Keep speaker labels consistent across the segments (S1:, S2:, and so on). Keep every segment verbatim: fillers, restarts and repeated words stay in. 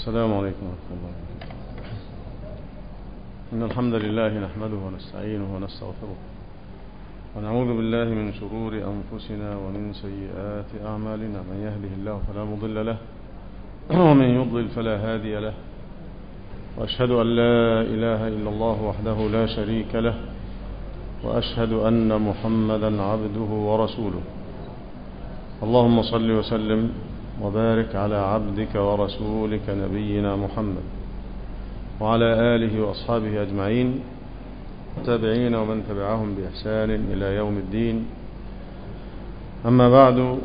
S1: السلام عليكم ورحمة الله وبركاته. إن الحمد لله نحمده ونستعينه ونستغفره ونعوذ بالله من شرور أنفسنا ومن سيئات أعمالنا. من يهده الله فلا مضل له ومن يضلل فلا هادي له، وأشهد أن لا إله إلا الله وحده لا شريك له، وأشهد أن محمدا عبده ورسوله. اللهم صل وسلم وبارك على عبدك ورسولك نبينا محمد وعلى آله وأصحابه أجمعين والتابعين ومن تبعهم بإحسان إلى يوم الدين. أما بعد،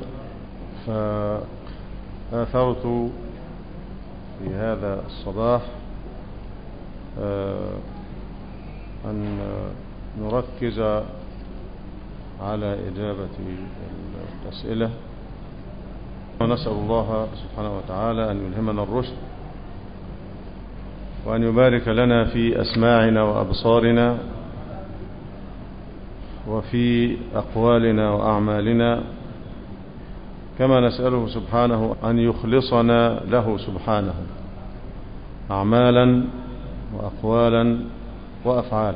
S1: فآثرت في هذا الصباح أن نركز على إجابة الأسئلة، ونسأل الله سبحانه وتعالى أن يلهمنا الرشد وأن يبارك لنا في أسماعنا وأبصارنا وفي أقوالنا وأعمالنا، كما نسأله سبحانه أن يخلصنا له سبحانه أعمالا وأقوالا وأفعالا.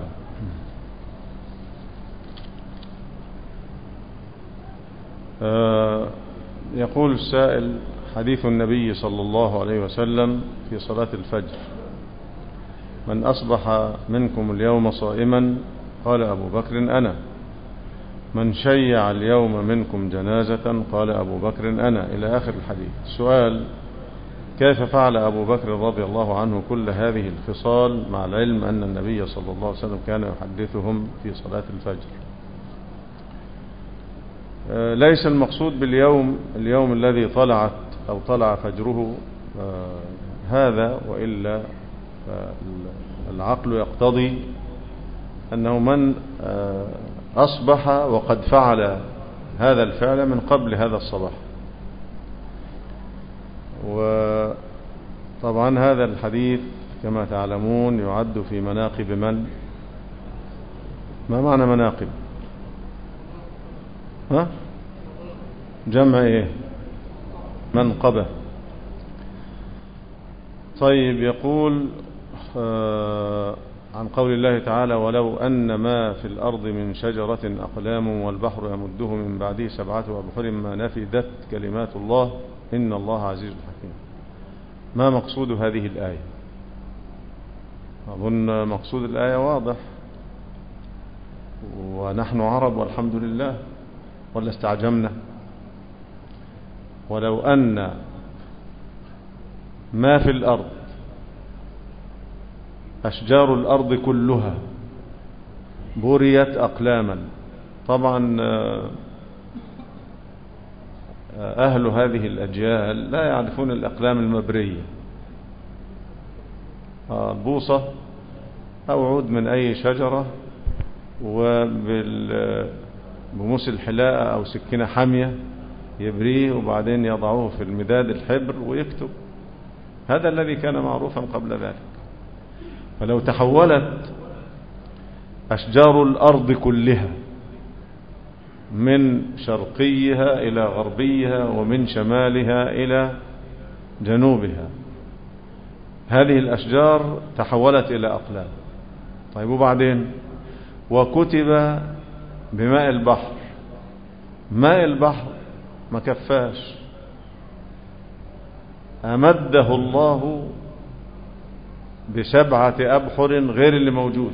S1: آه يقول السائل: حديث النبي صلى الله عليه وسلم في صلاة الفجر: من أصبح منكم اليوم صائما؟ قال أبو بكر: أنا. من شيع اليوم منكم جنازة؟ قال أبو بكر: أنا، إلى آخر الحديث. السؤال: كيف فعل أبو بكر رضي الله عنه كل هذه الخصال مع العلم أن النبي صلى الله عليه وسلم كان يحدثهم في صلاة الفجر؟ ليس المقصود باليوم اليوم الذي طلعت أو طلع فجره هذا، وإلا العقل يقتضي أنه من أصبح وقد فعل هذا الفعل من قبل هذا الصباح. وطبعا هذا الحديث كما تعلمون يعد في مناقب من؟ ما معنى مناقب؟ ها؟ جمع ايه؟ منقبة. طيب، يقول آه عن قول الله تعالى: ولو أن ما في الأرض من شجرة أقلام والبحر يمده من بعده سبعة أبحر ما نفدت كلمات الله إن الله عزيز حكيم. ما مقصود هذه الآية؟ أظن مقصود الآية واضح، ونحن عرب والحمد لله، ولا استعجمنا؟ ولو أن ما في الأرض، أشجار الأرض كلها، بريت أقلاما. طبعا أهل هذه الأجيال لا يعرفون الأقلام المبرية، بوصة أو عود من أي شجرة وبموس الحلاقة أو سكينة حامية يبريه، وبعدين يضعوه في المداد الحبر ويكتب. هذا الذي كان معروفا قبل ذلك. فلو تحولت أشجار الأرض كلها من شرقيها إلى غربيها ومن شمالها إلى جنوبها، هذه الأشجار تحولت إلى أقلام. طيب، وبعدين وكتب بماء البحر. ماء البحر ما كفاش، أمده الله بسبعة أبحر غير اللي موجود.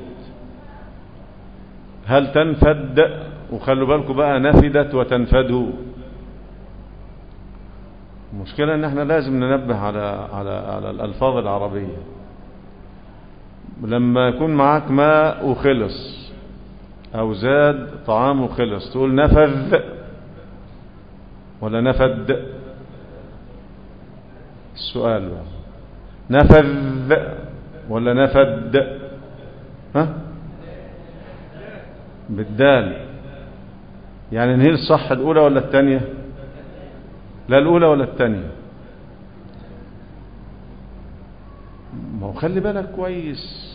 S1: هل تنفد؟ وخلوا بالكم بقى، نفدت وتنفدوا. المشكلة ان احنا لازم ننبه على على على الألفاظ العربية. لما يكون معاك ماء وخلص، او زاد طعام وخلص، تقول نفذ ولا نفد؟ السؤال بقى، نفذ ولا نفد؟ ها؟ بالدال. يعني نهي الصح الأولى ولا الثانية؟ لا، الأولى ولا الثانية. ما هو خلي بالك كويس،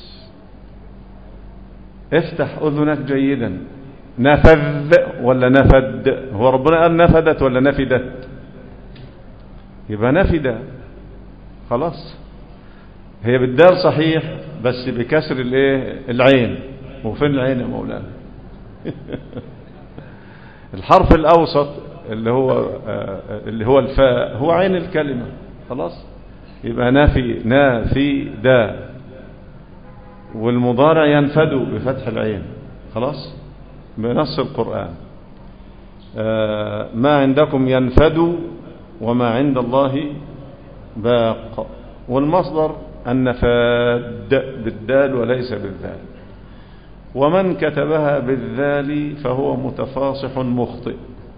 S1: افتح أذنك جيدا. نفذ ولا نفد؟ هو ربنا قال نفدت ولا نفدت؟ يبقى نفد، خلاص. هي بالدال صحيح بس بكسر الايه العين. وفين العين يا مولانا؟ الحرف الأوسط اللي هو اللي هو الفاء هو عين الكلمة، خلاص يبقى نافي نافي دا، والمضارع ينفد بفتح العين، خلاص بنص القرآن. ما عندكم ينفد وما عند الله باق. والمصدر النفاد بالدال وليس بالذال، ومن كتبها بالذال فهو متفاصح مخطئ.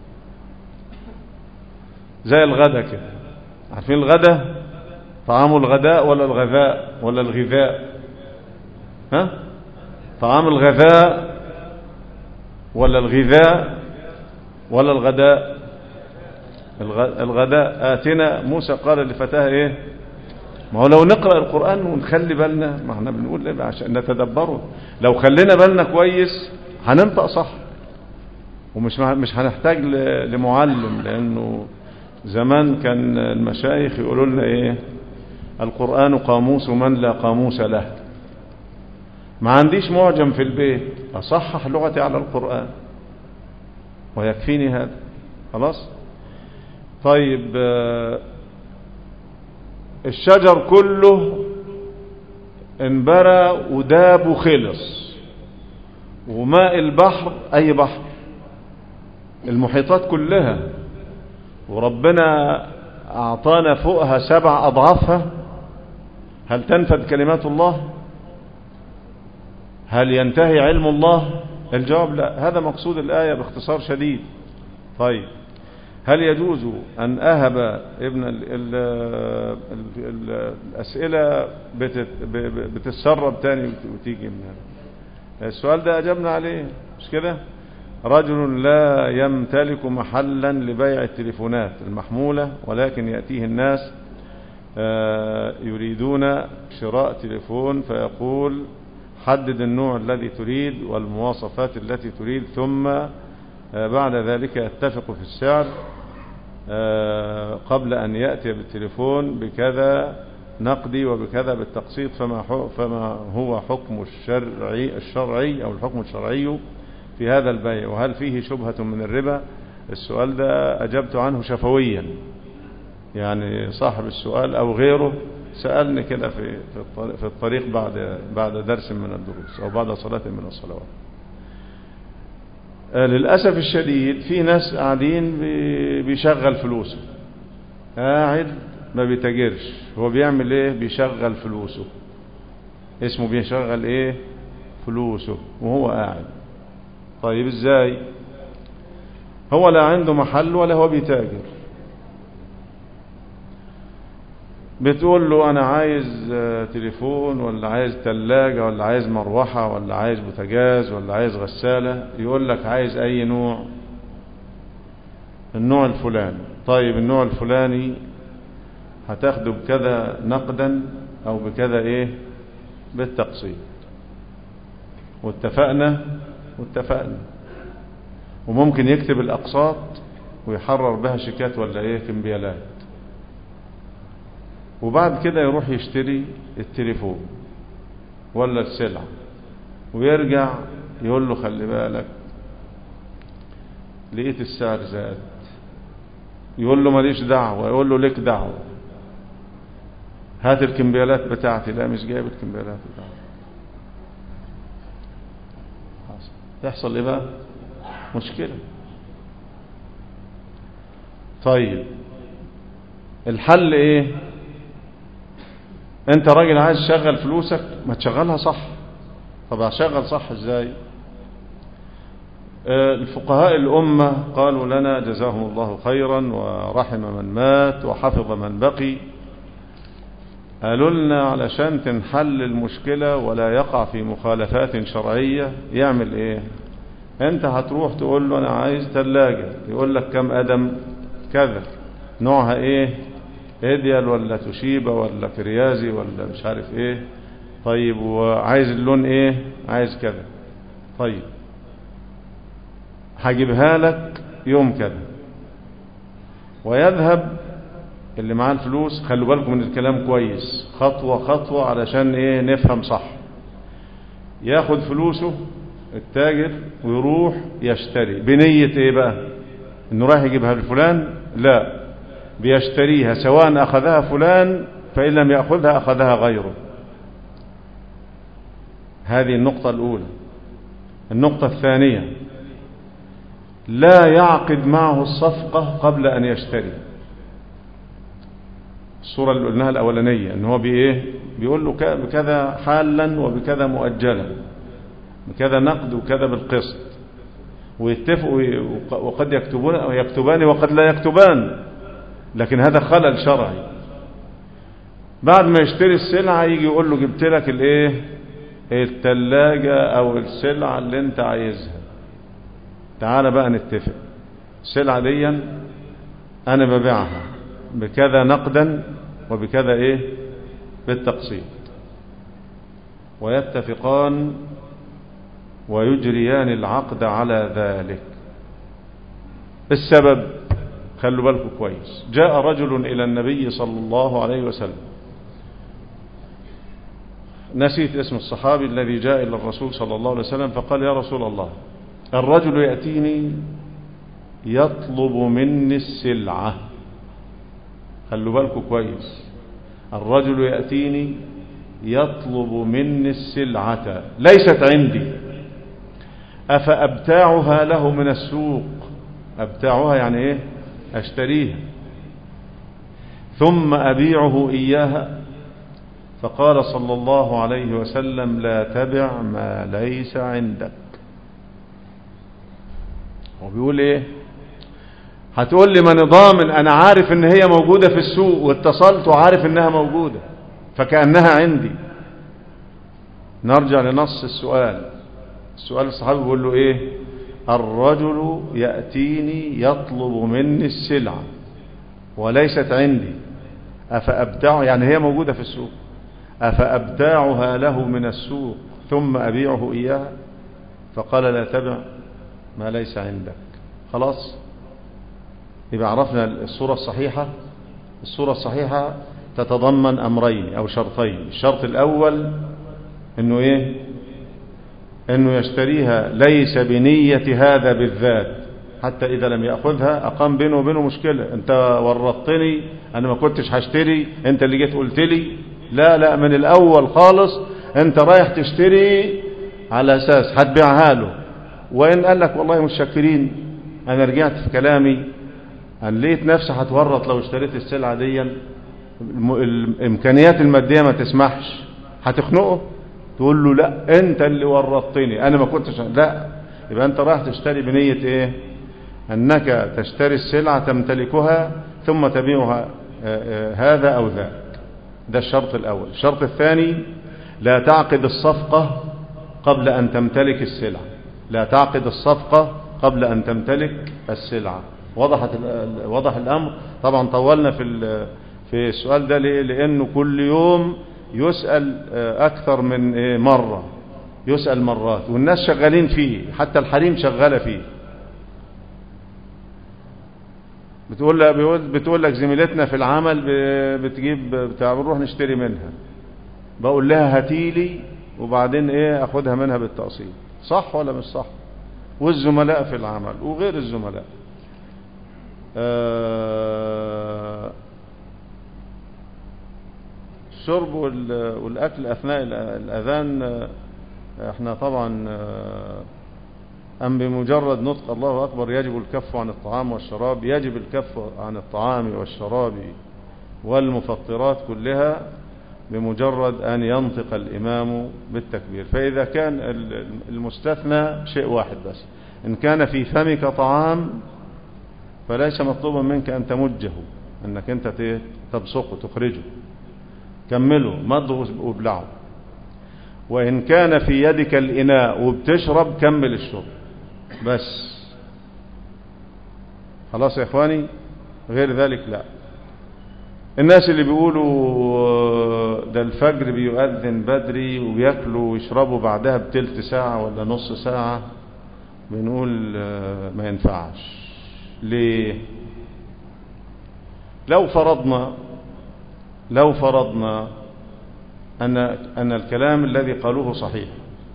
S1: زي الغدا كده، عارفين الغدا طعام الغداء ولا الغذاء ولا الغذاء؟ ها طعام الغذاء ولا الغذاء ولا الغداء؟ الغداء. آتنا موسى قال لفتاه ايه؟ ما هو لو نقرأ القرآن ونخلي بالنا، ما احنا بنقول ايه عشان نتدبره، لو خلينا بالنا كويس هننطق صح، ومش مش هنحتاج لمعلم، لانه زمان كان المشايخ يقولوا لنا ايه؟ القرآن قاموس من لا قاموس له. ما عنديش معجم في البيت، اصحح لغتي على القرآن ويكفيني هذا، خلاص. طيب الشجر كله انبرى وداب وخلص، وماء البحر أي بحر، المحيطات كلها، وربنا أعطانا فوقها سبع أضعافها، هل تنفد كلمات الله؟ هل ينتهي علم الله؟ الجواب لا. هذا مقصود الآية باختصار شديد. طيب هل يجوز أن أهب ابن ال ال ال الأسئلة بتتسرب تاني وتيجي من هذا السؤال ده أجبنا عليه مش كده؟ رجل لا يمتلك محلا لبيع التليفونات المحمولة، ولكن يأتيه الناس يريدون شراء تليفون، فيقول حدد النوع الذي تريد والمواصفات التي تريد، ثم بعد ذلك يتفق في السعر قبل أن يأتي بالتليفون بكذا نقدي وبكذا بالتقسيط. فما فما هو حكم الشرعي الشرعي أو الحكم الشرعي في هذا البيع، وهل فيه شبهة من الربا؟ السؤال ده أجبت عنه شفويا، يعني صاحب السؤال أو غيره سألني كده في في الطريق بعد بعد درس من الدروس أو بعد صلاة من الصلوات. للأسف الشديد في ناس قاعدين بيشغل فلوسه، قاعد ما بيتاجرش، هو بيعمل ايه؟ بيشغل فلوسه، اسمه بيشغل ايه؟ فلوسه وهو قاعد. طيب ازاي؟ هو لا عنده محل ولا هو بيتاجر، بتقول له انا عايز تليفون ولا عايز ثلاجة ولا عايز مروحة ولا عايز بوتاجاز ولا عايز غسالة، يقول لك عايز اي نوع، النوع الفلاني. طيب النوع الفلاني هتاخده بكذا نقدا او بكذا ايه بالتقسيط، واتفقنا واتفقنا وممكن يكتب الاقساط ويحرر بها شيكات ولا ايه كمبيالات، وبعد كده يروح يشتري التليفون ولا السلعة، ويرجع يقول له خلي بالك لقيت السعر زاد، يقول له ماليش دعوة، يقول له لك دعوة، هات الكمبيالات بتاعتي، لا مش جايب الكمبيالات بتاعتي. تحصل ايه بقى؟ مشكلة. طيب الحل ايه؟ انت راجل عايز تشغل فلوسك، ما تشغلها صح. طب هشغل صح ازاي؟ الفقهاء الأمة قالوا لنا جزاهم الله خيرا ورحم من مات وحفظ من بقي، قالوا لنا علشان تنحل المشكلة ولا يقع في مخالفات شرعية يعمل ايه؟ انت هتروح تقول له انا عايز ثلاجة، يقول لك كم قدم؟ كذا، نوعها ايه؟ ايديال ولا توشيبا ولا كريازي ولا مش عارف ايه. طيب وعايز اللون ايه؟ عايز كذا. طيب هجيبها لك يوم كذا، ويذهب اللي معاه الفلوس خلوا بالكم من الكلام كويس، خطوة خطوة علشان ايه نفهم صح. ياخد فلوسه التاجر ويروح يشتري بنية ايه بقى؟ انه رايح يجيبها لفلان؟ لا، بيشتريها سواء اخذها فلان فإن لم يأخذها أخذها غيره. هذه النقطة الأولى. النقطة الثانية، لا يعقد معه الصفقة قبل أن يشتري. الصورة اللي قلناها الأولانية إن هو بإيه؟ بيقول له بكذا حالا وبكذا مؤجلا، بكذا نقد وكذا بالقسط، ويتفقوا وقد يكتبون أو يكتبان وقد لا يكتبان، لكن هذا خلل شرعي. بعد ما يشتري السلعة يجي يقول له جبت لك الايه؟ الثلاجة او السلعة اللي انت عايزها، تعال بقى نتفق. السلعة دي انا ببيعها بكذا نقدا وبكذا ايه؟ بالتقسيط. ويتفقان ويجريان العقد على ذلك. السبب خلوا بالكم كويس، جاء رجل الى النبي صلى الله عليه وسلم، نسيت اسم الصحابي الذي جاء إلى الرسول صلى الله عليه وسلم فقال يا رسول الله، الرجل يأتيني يطلب مني السلعة. خلوا بالكم كويس، الرجل يأتيني يطلب مني السلعة ليست عندي، أفأبتاعها له من السوق؟ أبتاعها يعني إيه؟ أشتريها ثم أبيعه إياها. فقال صلى الله عليه وسلم لا تبع ما ليس عندك. وبيقول ايه؟ هتقول لي ما نظام انا عارف ان هي موجودة في السوق واتصلت وعارف انها موجودة فكأنها عندي. نرجع لنص السؤال. السؤال الصحابي بيقول له ايه؟ الرجل يأتيني يطلب مني السلعة وليست عندي، أفأبتاع يعني هي موجودة في السوق، أفأبتاعها له من السوق ثم أبيعه إياها؟ فقال لا تبع ما ليس عندك. خلاص، يبقى عرفنا الصورة الصحيحة. الصورة الصحيحة تتضمن أمرين أو شرطين. الشرط الأول إنه إيه؟ إنه يشتريها ليس بنية هذا بالذات، حتى إذا لم يأخذها أقام بينه وبينه مشكلة، أنت ورطتني، أنا ما كنتش هشتري، أنت اللي جيت قلت لي. لا لا، من الأول خالص أنت رايح تشتري على أساس هتبيعها له، وإن قال لك والله مش شاكرين أنا رجعت في كلامي، أنا لقيت نفسي هتورط لو اشتريت السلعة دي، الإمكانيات المادية ما تسمحش، هتخنقه، تقول له لا أنت اللي ورطتني أنا ما كنتش. لا، يبقى أنت رايح تشتري بنية إيه؟ أنك تشتري السلعة تمتلكها ثم تبيعها هذا أو ذاك. ده الشرط الأول. الشرط الثاني لا تعقد الصفقة قبل أن تمتلك السلعة. لا تعقد الصفقة قبل أن تمتلك السلعة. وضحت وضح الأمر. طبعا طولنا في في السؤال ده ليه؟ لأنه كل يوم يسأل أكثر من مرة، يسأل مرات، والناس شغالين فيه، حتى الحريم شغالة فيه. بتقول لك بتقول لك زميلتنا في العمل بتجيب بتاع بنروح نشتري منها، بقول لها هاتيلي وبعدين ايه اخدها منها بالتقسيط. صح ولا مش صح؟ والزملاء في العمل وغير الزملاء. آه الشرب والاكل اثناء الاذان، احنا طبعا أم بمجرد نطق الله أكبر يجب الكف عن الطعام والشراب؟ يجب الكف عن الطعام والشراب والمفطرات كلها بمجرد أن ينطق الإمام بالتكبير. فإذا كان المستثنى شيء واحد بس، إن كان في فمك طعام فليس مطلوبا منك أن تمجه، أنك أنت تبصقه تخرجه، كمله مضغ وابلعه. وإن كان في يدك الإناء وبتشرب كمل الشرب بس. خلاص يا إخواني، غير ذلك لا. الناس اللي بيقولوا ده الفجر بيؤذن بدري وبياكلوا ويشربوا بعدها بتلت ساعة ولا نص ساعة، بنقول ما ينفعش. ليه؟ لو فرضنا لو فرضنا أن أن الكلام الذي قالوه صحيح،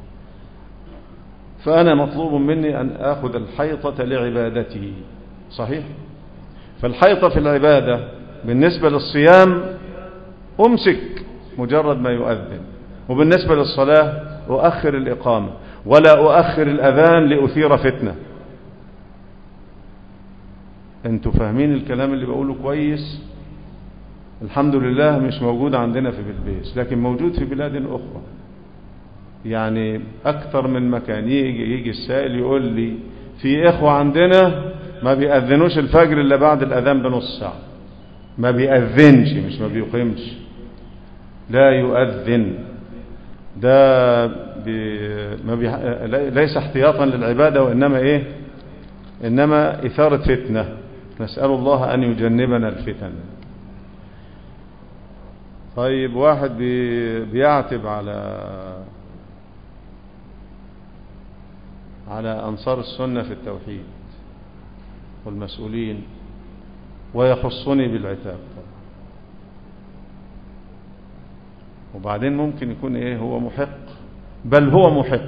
S1: فأنا مطلوب مني أن آخذ الحيطة لعبادتي، صحيح؟ فالحيطة في العبادة بالنسبة للصيام أمسك مجرد ما يؤذن، وبالنسبة للصلاة أؤخر الإقامة، ولا أؤخر الأذان لأثير فتنة. أنتوا فاهمين الكلام اللي بقوله كويس؟ الحمد لله مش موجود عندنا في بلبيس، لكن موجود في بلاد أخرى. يعني أكثر من مكان يجي, يجي السائل يقول لي في إخوة عندنا ما بيأذنوش الفجر إلا بعد الأذان بنص ساعة، ما بيأذنش مش ما بيقيمش، لا يؤذن. ده بي ما بي ليس احتياطا للعبادة، وإنما إيه؟ إنما إثارة فتنة. نسأل الله أن يجنبنا الفتن. طيب واحد بي بيعتب على على أنصار السنة في التوحيد والمسؤولين، ويخصني بالعتاب. وبعدين ممكن يكون إيه؟ هو محق، بل هو محق.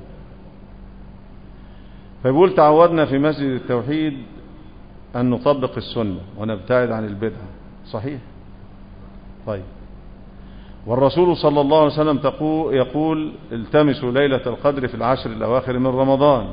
S1: فيقول تعودنا في مسجد التوحيد أن نطبق السنة ونبتعد عن البدعة، صحيح؟ طيب، والرسول صلى الله عليه وسلم يقول التمسوا ليلة القدر في العشر الأواخر من رمضان،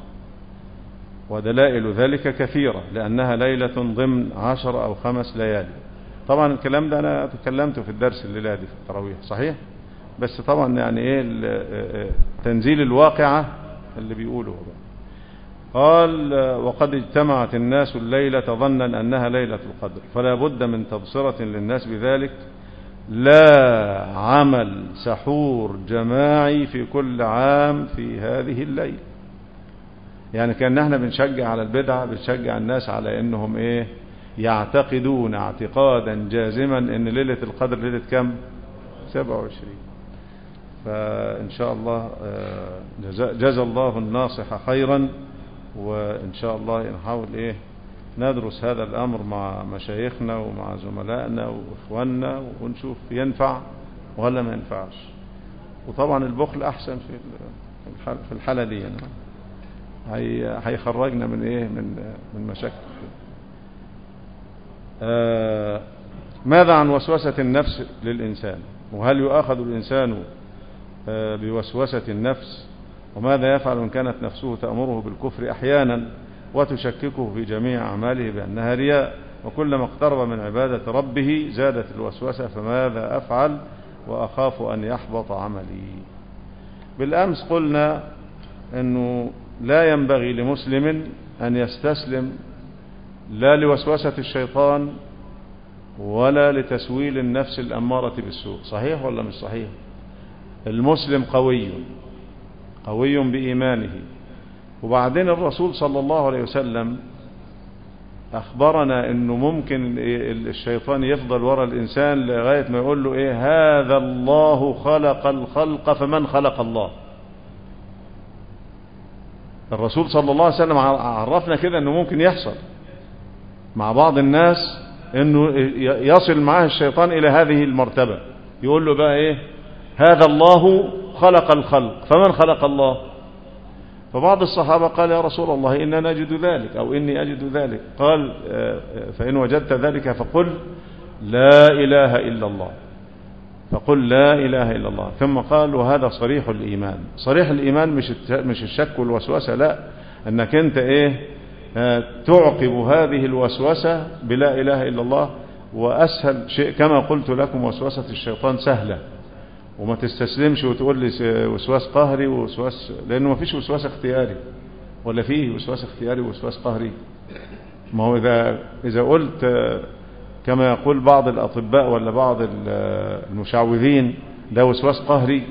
S1: ودلائل ذلك كثيرة لأنها ليلة ضمن عشر أو خمس ليالي. طبعا الكلام ده أنا تكلمته في الدرس الليلة دي في التراويح، صحيح؟ بس طبعا يعني إيه تنزيل الواقعة اللي بيقوله. قال وقد اجتمعت الناس الليلة ظنا أنها ليلة القدر، فلا بد من تبصرة للناس بذلك، لا عمل سحور جماعي في كل عام في هذه الليلة. يعني كأن احنا بنشجع على البدعة، بنشجع الناس على انهم ايه؟ يعتقدون اعتقادا جازما ان ليلة القدر ليلة كم؟ سبعة وعشرين. فإن شاء الله جزا الله الناصح خيرا، وإن شاء الله نحاول إيه ندرس هذا الأمر مع مشايخنا ومع زملائنا وإخواننا ونشوف ينفع ولا ما ينفعش. وطبعا البخل أحسن في في الحالة دي، يعني هيخرجنا من إيه من من مشاكل. آه ماذا عن وسوسة النفس للإنسان؟ وهل يؤاخذ الإنسان آه بوسوسة النفس؟ وماذا يفعل إن كانت نفسه تأمره بالكفر أحيانا وتشككه في جميع أعماله بأنها رياء، وكلما اقترب من عبادة ربه زادت الوسوسة، فماذا أفعل وأخاف أن يحبط عملي؟ بالأمس قلنا أنه لا ينبغي لمسلم أن يستسلم لا لوسوسة الشيطان ولا لتسويل النفس الأمارة بالسوء، صحيح ولا مش صحيح؟ المسلم قوي قوي بإيمانه. وبعدين الرسول صلى الله عليه وسلم أخبرنا أنه ممكن الشيطان يفضل وراء الإنسان لغاية ما يقول له إيه؟ هذا الله خلق الخلق فمن خلق الله. الرسول صلى الله عليه وسلم عرفنا كده أنه ممكن يحصل مع بعض الناس، أنه يصل معه الشيطان إلى هذه المرتبة، يقول له بقى إيه؟ هذا الله خلق الخلق فمن خلق الله. فبعض الصحابة قال يا رسول الله إننا نجد ذلك أو إني أجد ذلك. قال فإن وجدت ذلك فقل لا إله إلا الله، فقل لا إله إلا الله. ثم قال وهذا صريح الإيمان. صريح الإيمان مش مش الشك والوسوسة، لا، أنك أنت إيه تعقب هذه الوسوسة بلا إله إلا الله. وأسهل شيء كما قلت لكم وسوسة الشيطان سهلة، وما تستسلمش وتقول لي وسواس قهري ووسواس، لأنه ما فيش وسواس اختياري، ولا فيه وسواس اختياري ووسواس قهري؟ ما هو إذا إذا قلت كما يقول بعض الأطباء ولا بعض المشعوذين ده وسواس قهري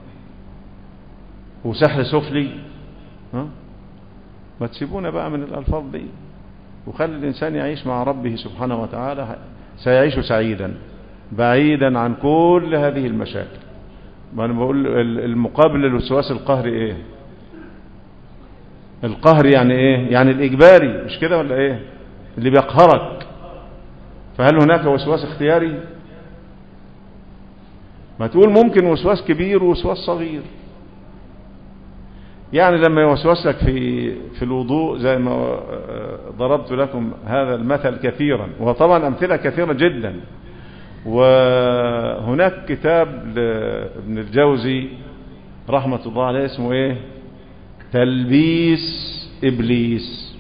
S1: وسحر سفلي، ها؟ ما تسيبونا بقى من الألفاظ دي، وخلي الإنسان يعيش مع ربه سبحانه وتعالى، سيعيش سعيدا بعيدا عن كل هذه المشاكل. ما أنا بقول المقابل للوسواس القهري إيه؟ القهر يعني إيه؟ يعني الإجباري، مش كده ولا إيه؟ اللي بيقهرك. فهل هناك وسواس اختياري؟ ما تقول ممكن وسواس كبير ووسواس صغير. يعني لما يوسوس لك في في الوضوء زي ما ضربت لكم هذا المثل كثيرا، وطبعا أمثلة كثيرة جدا. وهناك كتاب لابن الجوزي رحمة الله عليه اسمه ايه؟ تلبيس إبليس.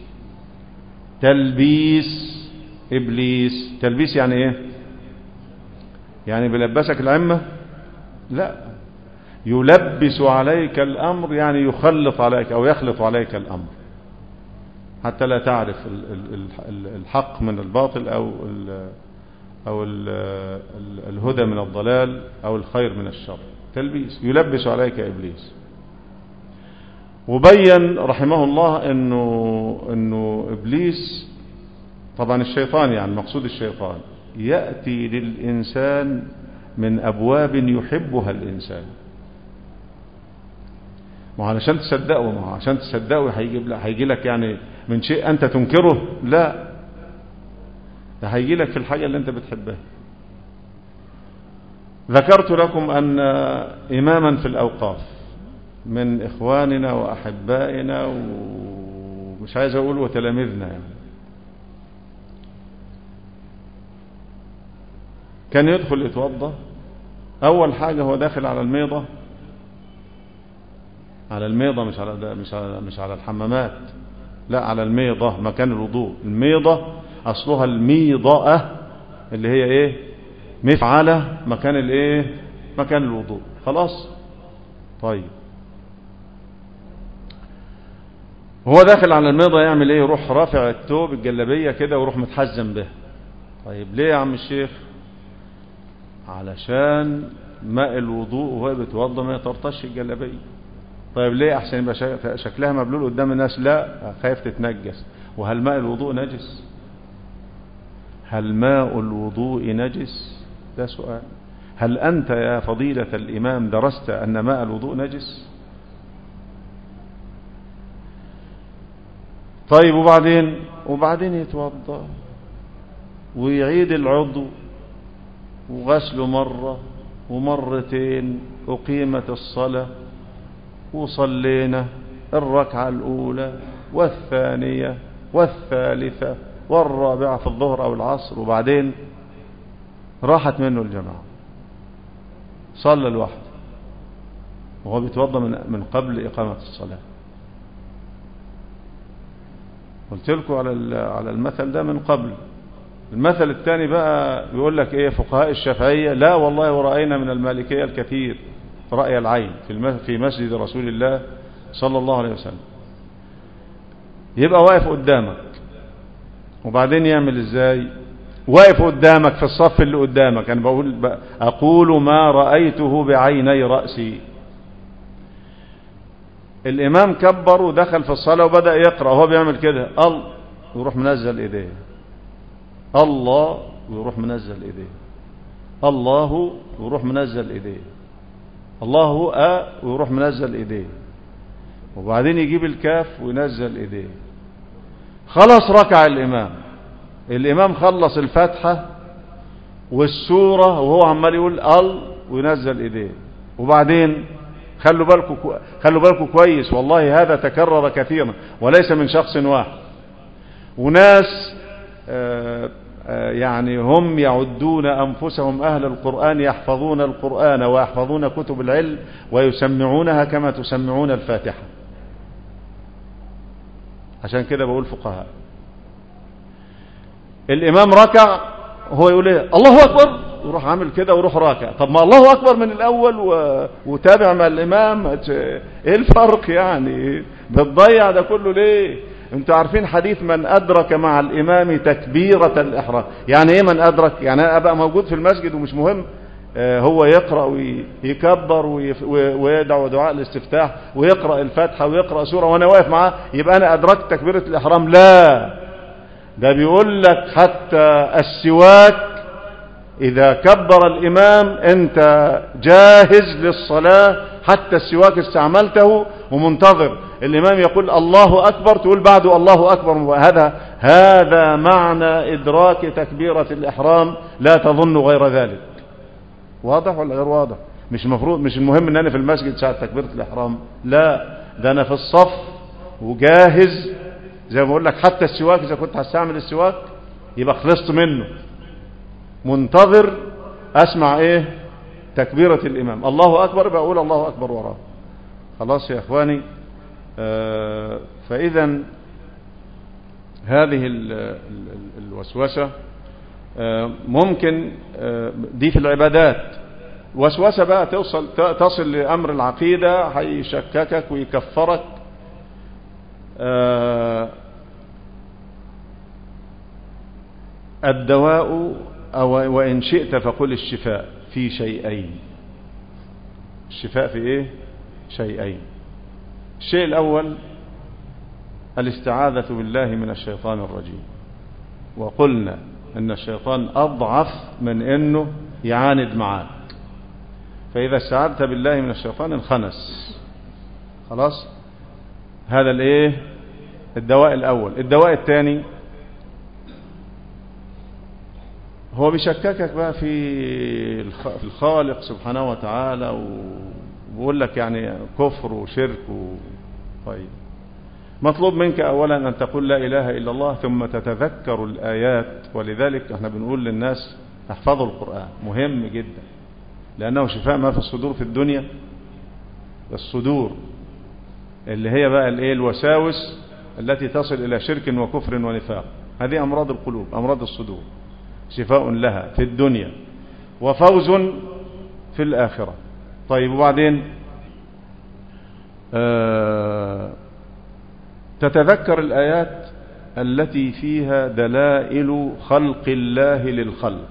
S1: تلبيس إبليس. تلبيس يعني ايه؟ يعني بيلبسك العمة؟ لا، يلبس عليك الأمر، يعني يخلط عليك أو يخلط عليك الأمر حتى لا تعرف الحق من الباطل أو أو الهدى من الضلال أو الخير من الشر. تلبيس، يلبس عليك إبليس. وبين رحمه الله إنه إنه إبليس طبعا الشيطان، يعني مقصود الشيطان، يأتي للإنسان من أبواب يحبها الإنسان. ما علشان تصدقه، ما عشان تصدقه هيجيب لك هيجي لك يعني من شيء أنت تنكره، لا، ده هيجي لك في الحاجة اللي أنت بتحبها. ذكرت لكم أن إماما في الأوقاف من إخواننا وأحبائنا ومش عايز أقول وتلامذنا، يعني كان يدخل يتوضى، أول حاجة هو داخل على الميضة، على الميضة مش على مش على مش على الحمامات، لا، على الميضة مكان الوضوء. الميضة أصلها الميضة اللي هي إيه؟ مفعلة، مكان الإيه؟ مكان الوضوء. خلاص. طيب هو داخل على الميضة يعمل إيه؟ يروح رافع الثوب الجلابية كده ويروح متحزم به. طيب ليه يا عم الشيخ؟ علشان ماء الوضوء وهو بيتوضى ما يطرطش الجلابية. طيب ليه؟ أحسن يبقى شكلها مبلول قدام الناس. لا، خايف تتنجس. وهل ماء الوضوء نجس؟ هل ماء الوضوء نجس؟ ده سؤال. هل أنت يا فضيلة الإمام درست أن ماء الوضوء نجس؟ طيب وبعدين وبعدين يتوضى ويعيد العضو وغسله مرة ومرتين، أقيمت الصلاة وصلينا الركعة الأولى والثانية والثالثة والرابعة في الظهر أو العصر، وبعدين راحت منه الجماعة، صلى لوحده وهو بيتوضى من من قبل إقامة الصلاة. قلت لكم على على المثل ده من قبل. المثل الثاني بقى بيقول لك ايه؟ فقهاء الشافعية لا والله ورأينا من المالكية الكثير رأي العين في في مسجد رسول الله صلى الله عليه وسلم. يبقى واقف قدامك وبعدين يعمل ازاي؟ واقف قدامك في الصف اللي قدامك، انا بقول اقول ما رأيته بعيني رأسي. الامام كبر ودخل في الصلاة وبدأ يقرأ وهو بيعمل كده، الله، ويروح منزل ايديه، الله، ويروح منزل ايديه، الله، ويروح منزل ايديه، الله أ، ويروح منزل ايديه، وبعدين يجيب الكاف وينزل ايديه. خلاص ركع الامام. الامام خلص الفاتحة والسورة وهو عمال يقول ال وينزل ايديه. وبعدين خلوا بالكم خلوا بالكم كويس، والله هذا تكرر كثيرا وليس من شخص واحد. وناس آآ آآ يعني هم يعدون أنفسهم أهل القرآن، يحفظون القرآن ويحفظون كتب العلم ويسمعونها كما تسمعون الفاتحة. عشان كده بقول فقهاء. الإمام ركع وهو يقول ايه؟ الله أكبر، ويروح عامل كده ويروح راكع. طب ما الله أكبر من الأول و... وتابع مع الإمام، ايه الفرق يعني؟ بتضيع ده كله ليه؟ انتوا عارفين حديث من أدرك مع الإمام تكبيرة الإحرام. يعني ايه من أدرك؟ يعني أنا أبقى موجود في المسجد ومش مهم آه هو يقرأ ويكبر ويف... ويدعو دعاء الاستفتاح ويقرأ الفاتحة ويقرأ سورة وأنا واقف معاه يبقى أنا أدركت تكبيرة الإحرام؟ لا، ده بيقول لك حتى السواك إذا كبر الإمام أنت جاهز للصلاة، حتى السواك استعملته ومنتظر الإمام يقول الله أكبر تقول بعده الله أكبر. هذا هذا معنى إدراك تكبيرة الإحرام، لا تظن غير ذلك. واضح ولا غير واضح؟ مش مفروض مش المهم ان انا في المسجد ساعة تكبيرة الإحرام، لا، ده انا في الصف وجاهز زي ما بقول لك. حتى السواك اذا كنت هستعمل السواك يبقى خلصت منه، منتظر اسمع ايه؟ تكبيرة الإمام. الله أكبر بقول الله أكبر وراه. خلاص يا إخواني. آه فإذا هذه ال ال الوسوسة آه ممكن آه دي في العبادات. وسوسة بقى توصل تصل لأمر العقيدة، هيشككك ويكفرك. آه الدواء أو وإن شئت فقل الشفاء في شيئين. الشفاء في إيه؟ شيئين. الشيء الأول الاستعاذة بالله من الشيطان الرجيم، وقلنا أن الشيطان أضعف من أنه يعاند معاك، فإذا استعاذت بالله من الشيطان انخنس. خلاص، هذا الإيه؟ الدواء الأول. الدواء الثاني هو بيشككك بقى في الخالق سبحانه وتعالى، وبيقول لك يعني كفر وشرك و... طيب، مطلوب منك أولا أن تقول لا إله إلا الله، ثم تتذكر الآيات. ولذلك احنا بنقول للناس احفظوا القرآن، مهم جدا، لأنه شفاء ما في الصدور في الدنيا. الصدور اللي هي بقى الايه؟ الوساوس التي تصل إلى شرك وكفر ونفاق، هذه أمراض القلوب، أمراض الصدور، شفاء لها في الدنيا وفوز في الآخرة. طيب، وبعدين آه تتذكر الآيات التي فيها دلائل خلق الله للخلق.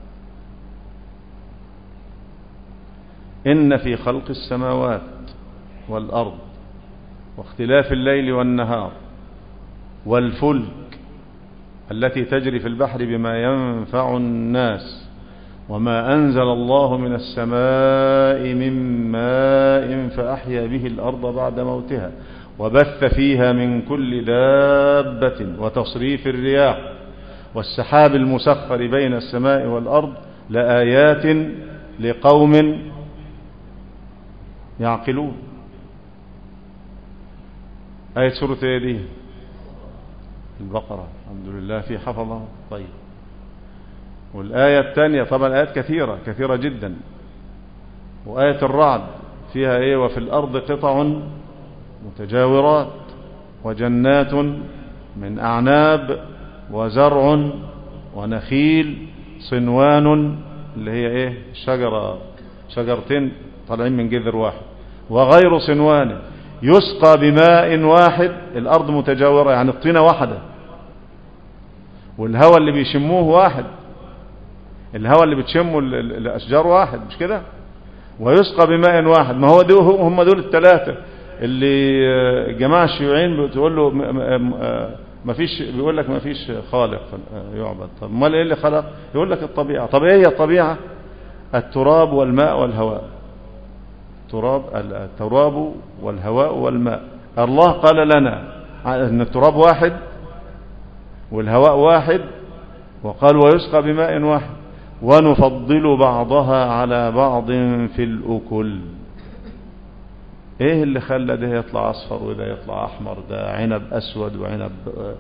S1: إن في خلق السماوات والأرض واختلاف الليل والنهار والفلك التي تجري في البحر بما ينفع الناس وما أنزل الله من السماء من ماء فأحيا به الأرض بعد موتها وبث فيها من كل دابة وتصريف الرياح والسحاب المسخر بين السماء والأرض لآيات لقوم يعقلون. آية سورة ايه دي؟ البقرة. الحمد لله في حفظه. طيب، والآية الثانية طبعا آيات كثيرة كثيرة جدا. وآية الرعد فيها ايه؟ وفي الأرض قطع متجاورات وجنات من أعناب وزرع ونخيل صنوان، اللي هي ايه؟ شجرة شجرتين طالعين من جذر واحد، وغير صنوان يسقى بماء واحد. الأرض متجاورة يعني الطينة واحدة، والهواء اللي بيشموه واحد، الهواء اللي بتشمه الأشجار واحد، مش كده؟ ويسقى بماء واحد. ما هو دول هم دول الثلاثة اللي الجماعة الشيوعيين بتقول له ما فيش، بيقول لك ما فيش خالق يعبد. طب امال ايه اللي خلق؟ يقول لك الطبيعة. طب ايه هي الطبيعة؟ التراب والماء والهواء. التراب التراب والهواء والماء. الله قال لنا ان التراب واحد والهواء واحد، وقال ويسقى بماء واحد، ونفضل بعضها على بعض في الأكل. ايه اللي خلى ده يطلع اصفر وده يطلع احمر؟ ده عنب اسود وعنب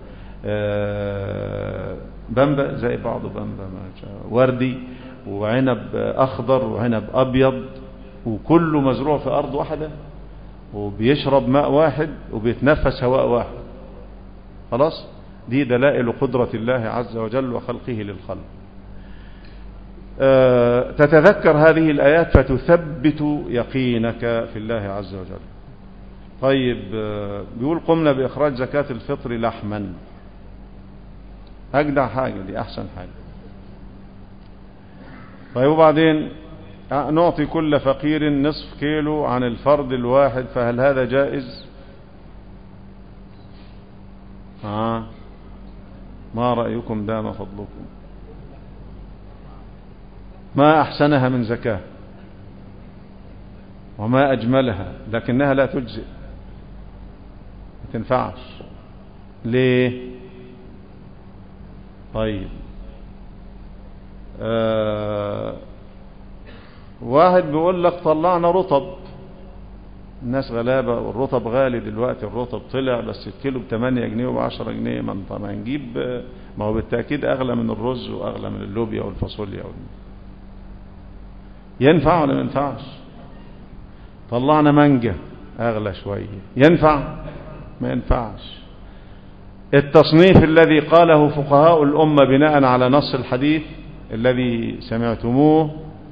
S1: بامبا زي بعضه، بامبا وردي، وعنب اخضر وعنب ابيض، وكله مزروع في ارض واحدة وبيشرب ماء واحد وبيتنفس هواء واحد. خلاص، دي دلائل قدرة الله عز وجل وخلقه للخلق. أه تتذكر هذه الآيات فتثبت يقينك في الله عز وجل. طيب، أه بيقول قمنا بإخراج زكاة الفطر لحما. أجدع حاجة دي، أحسن حاجة. طيب، وبعدين نعطي كل فقير نصف كيلو عن الفرد الواحد، فهل هذا جائز؟ آه. ما رأيكم؟ دام فضلكم. ما أحسنها من زكاة وما أجملها، لكنها لا تجزئ. ما تنفعش. ليه؟ طيب آه واحد بيقول لك طلعنا رطب، الناس غلابة والرطب غالي دلوقتي، الرطب طلع بس الكيلو بثمانية جنيه وبعشرة جنيه، ما ما نجيب، ما هو بالتأكيد أغلى من الرز وأغلى من اللوبيا والفاصوليا. ينفع ولا ما ينفعش؟ طلعنا مانجا أغلى شوية، ينفع؟ ما ينفعش. التصنيف الذي قاله فقهاء الأمة بناء على نص الحديث الذي سمعتموه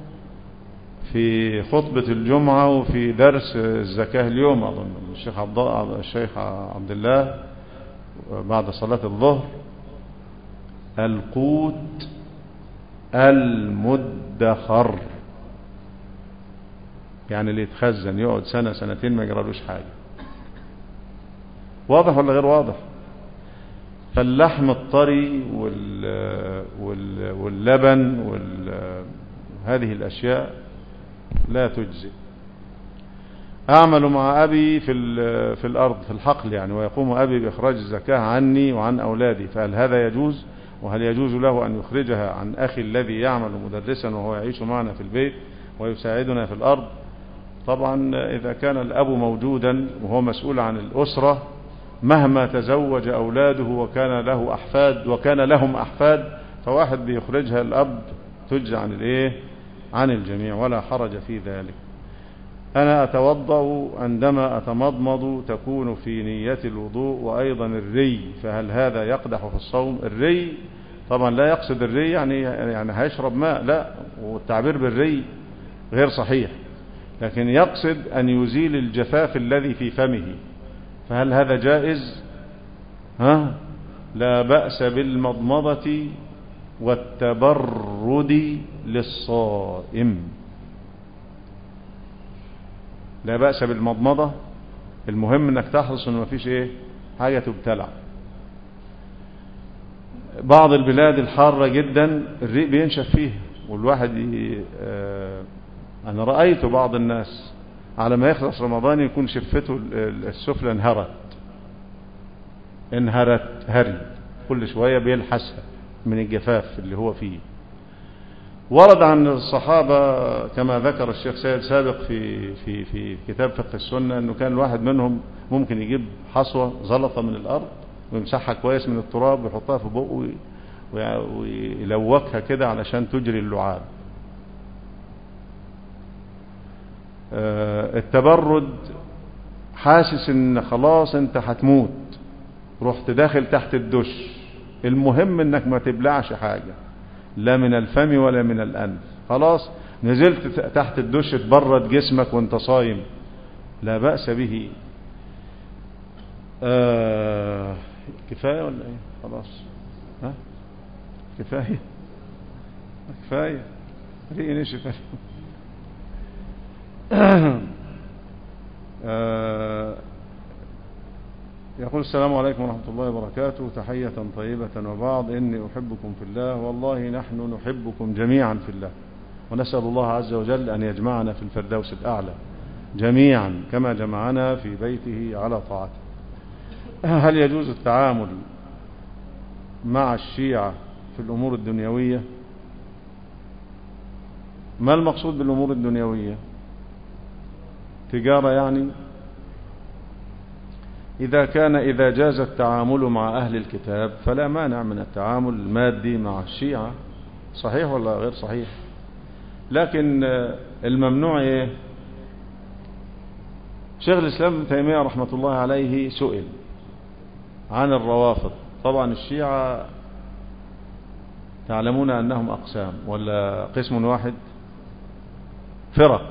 S1: في خطبة الجمعة وفي درس الزكاة اليوم أظن الشيخ عبد الشيخ عبد الله بعد صلاة الظهر: القوت المدخر، يعني اللي يتخزن يقعد سنة سنتين ما يجرالوش حاجة. واضح ولا غير واضح؟ فاللحم الطري واللبن وهذه الأشياء لا تجزي. أعمل مع أبي في في الأرض في الحقل يعني، ويقوم أبي بإخراج الزكاة عني وعن أولادي، فهل هذا يجوز؟ وهل يجوز له أن يخرجها عن أخي الذي يعمل مدرسا وهو يعيش معنا في البيت ويساعدنا في الأرض؟ طبعا إذا كان الأب موجودا وهو مسؤول عن الأسرة مهما تزوج أولاده وكان له أحفاد وكان لهم أحفاد، فواحد بيخرجها الأب تجزى عن الإيه؟ عن الجميع، ولا حرج في ذلك. أنا أتوضأ عندما أتمضمض تكون في نية الوضوء وأيضا الري، فهل هذا يقدح في الصوم؟ الري طبعا لا يقصد الري يعني يعني هيشرب ماء، لا، والتعبير بالري غير صحيح، لكن يقصد أن يزيل الجفاف الذي في فمه، فهل هذا جائز؟ ها؟ لا بأس بالمضمضة والتبرد للصائم. لا بأس بالمضمضة، المهم انك تحرص انه مفيش ايه حاجة تبتلع. بعض البلاد الحارة جدا الريق بينشف فيها، والواحد ي... آه... انا رأيت بعض الناس على ما يخلص رمضان يكون شفته السفلى انهرت انهرت هري، كل شوية بيلحسها من الجفاف اللي هو فيه. ورد عن الصحابة كما ذكر الشيخ سيد سابق في في في كتاب فقه السنة انه كان الواحد منهم ممكن يجيب حصوة زلطة من الارض ويمسحها كويس من التراب ويحطها في بقه ويلوكها كده علشان تجري اللعاب. التبرد، حاسس ان خلاص انت هتموت، رحت داخل تحت الدش، المهم انك ما تبلعش حاجة لا من الفم ولا من الأنف، خلاص نزلت تحت الدش تبرد جسمك وانت صايم، لا بأس به. آه كفاية ولا ايه؟ خلاص ها كفاية كفاية ريقي نشف. آه يقول: السلام عليكم ورحمة الله وبركاته، تحية طيبة وبعض، إني أحبكم في الله، والله نحن نحبكم جميعا في الله، ونسأل الله عز وجل أن يجمعنا في الفردوس الأعلى جميعا كما جمعنا في بيته على طاعته. هل يجوز التعامل مع الشيعة في الأمور الدنيوية؟ ما المقصود بالأمور الدنيوية؟ تجارة يعني؟ إذا كان إذا جاز التعامل مع أهل الكتاب فلا مانع من التعامل المادي مع الشيعة، صحيح ولا غير صحيح؟ لكن الممنوع إيه؟ شيخ الإسلام ابن تيمية رحمة الله عليه سئل عن الروافض، طبعا الشيعة تعلمون أنهم أقسام ولا قسم واحد؟ فرق.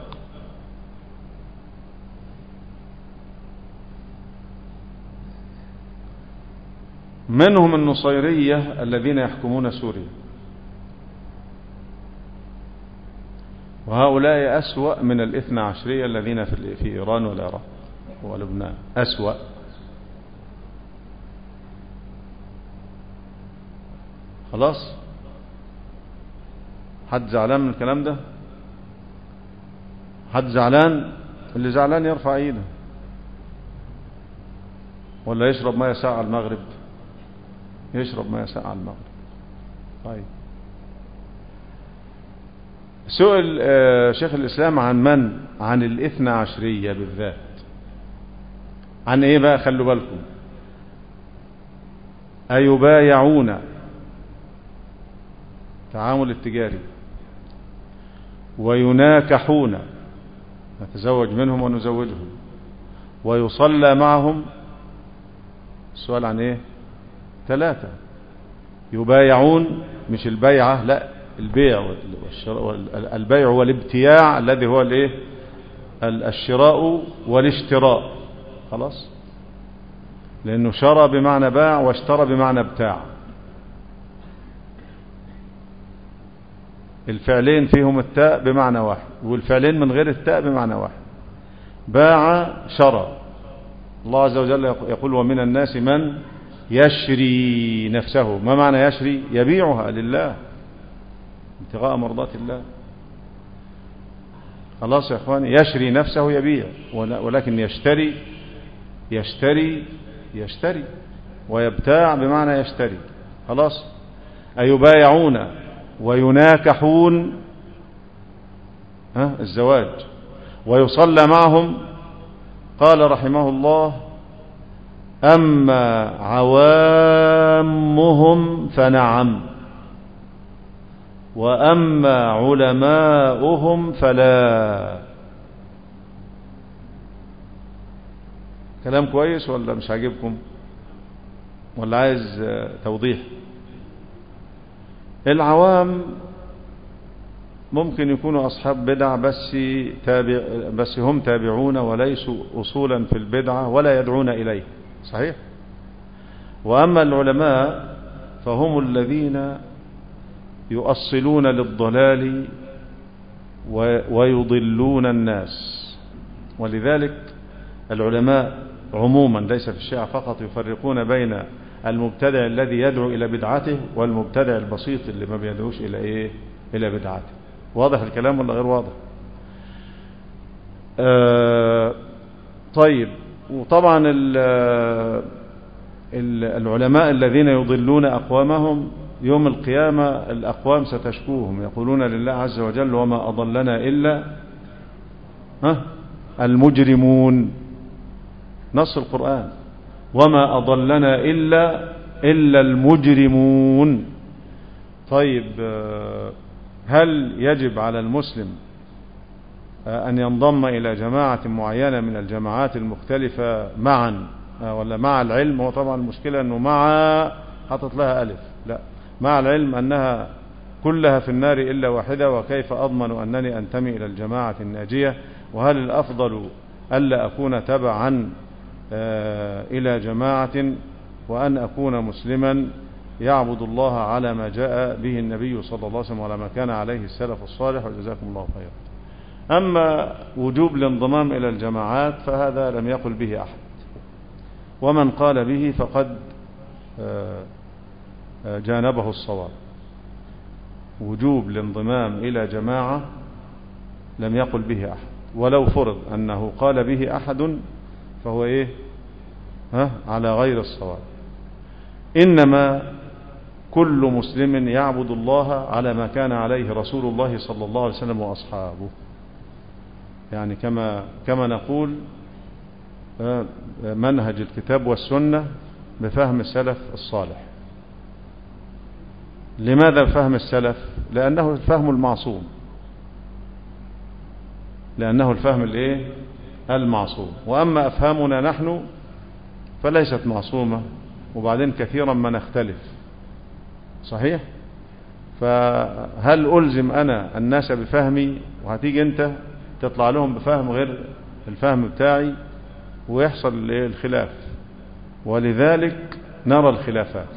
S1: منهم النصيرية الذين يحكمون سوريا، وهؤلاء أسوأ من الاثنى عشرية الذين في إيران والعراق ولبنان، أسوأ. خلاص، حد زعلان من الكلام ده؟ حد زعلان؟ اللي زعلان يرفع ايده. ولا يشرب ماء ساعة المغرب؟ يشرب ماء ساعة المغرب. طيب سئل شيخ الإسلام عن من؟ عن الاثنى عشرية بالذات. عن ايه بقى؟ خلوا بالكم. أيبايعون تعامل التجاري، ويناكحون نتزوج منهم ونزوجهم، ويصلى معهم. السؤال عن ايه؟ ثلاثة. يبايعون مش البيعة، لا البيع والشراء. البيع هو الابتياع الذي هو الايه؟ الشراء والاشتراء. خلاص، لانه شرى بمعنى باع واشترى بمعنى ابتاع. الفعلين فيهم التاء بمعنى واحد، والفعلين من غير التاء بمعنى واحد. باع شرى. الله عز وجل يقول ومن الناس من يشري نفسه. ما معنى يشري؟ يبيعها لله ابتغاء مرضات الله. خلاص يا اخواني، يشري نفسه يبيع، ولكن يشتري يشتري يشتري ويبتاع بمعنى يشتري. خلاص. أيبايعون ويناكحون، ها الزواج، ويصلى معهم. قال رحمه الله أما عوامهم فنعم، وأما علماؤهم فلا. كلام كويس ولا مش عاجبكم ولا عايز توضيح؟ العوام ممكن يكونوا أصحاب بدع بس تابع، بس هم تابعون وليسوا أصولا في البدعة ولا يدعون إليه. صحيح. وأما العلماء فهم الذين يؤصلون للضلال ويضلون الناس. ولذلك العلماء عموما ليس في الشيعة فقط يفرقون بين المبتدع الذي يدعو إلى بدعته والمبتدع البسيط اللي ما بيدعوش إلى إيه؟ إلى بدعته. واضح الكلام ولا غير واضح؟ آه طيب. وطبعا ال ال العلماء الذين يضلون أقوامهم يوم القيامة الأقوام ستشكوهم، يقولون لله عز وجل وما أضلنا إلا ها المجرمون. نص القرآن وما أضلنا إلا إلا المجرمون. طيب هل يجب على المسلم أن ينضم إلى جماعة معينة من الجماعات المختلفة معا ولا مع العلم؟ هو طبعا المشكلة أنه مع حطت لها ألف، لا، مع العلم أنها كلها في النار إلا واحدة، وكيف أضمن أنني أنتمي إلى الجماعة الناجية؟ وهل الأفضل ألا أكون تبعا إلى جماعة وأن أكون مسلما يعبد الله على ما جاء به النبي صلى الله عليه وسلم وعلى ما كان عليه السلف الصالح، وجزاكم الله خيرا. أما وجوب الانضمام إلى الجماعات فهذا لم يقل به أحد، ومن قال به فقد جانبه الصواب. وجوب الانضمام إلى جماعة لم يقل به أحد، ولو فرض أنه قال به أحد فهو إيه؟ ها؟ على غير الصواب. إنما كل مسلم يعبد الله على ما كان عليه رسول الله صلى الله عليه وسلم وأصحابه، يعني كما كما نقول منهج الكتاب والسنة بفهم السلف الصالح. لماذا فهم السلف؟ لأنه الفهم المعصوم، لأنه الفهم الايه؟ المعصوم. وأما أفهامنا نحن فليست معصومة، وبعدين كثيرا ما نختلف. صحيح. فهل ألزم أنا الناس بفهمي وهتيجي أنت تطلع لهم بفهم غير الفهم بتاعي ويحصل الخلاف؟ ولذلك نرى الخلافات.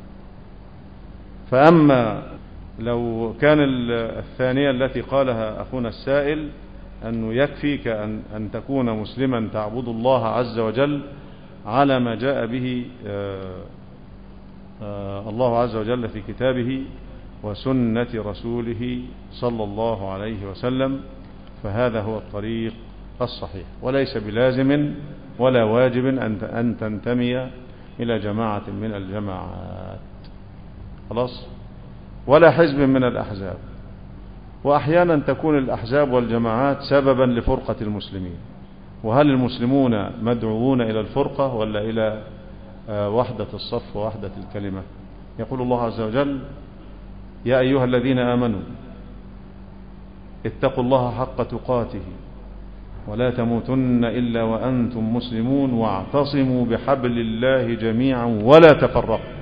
S1: فأما لو كان الثانية التي قالها أخونا السائل أنه يكفيك أن, أن تكون مسلما تعبد الله عز وجل على ما جاء به آآ آآ الله عز وجل في كتابه وسنة رسوله صلى الله عليه وسلم، فهذا هو الطريق الصحيح، وليس بلازم ولا واجب أن تنتمي إلى جماعة من الجماعات، خلاص، ولا حزب من الأحزاب. وأحيانا تكون الأحزاب والجماعات سببا لفرقة المسلمين. وهل المسلمون مدعوون إلى الفرقة ولا إلى وحدة الصف ووحدة الكلمة؟ يقول الله عز وجل: يا أيها الذين آمنوا اتقوا الله حق تقاته ولا تموتن إلا وأنتم مسلمون واعتصموا بحبل الله جميعا ولا تفرقوا.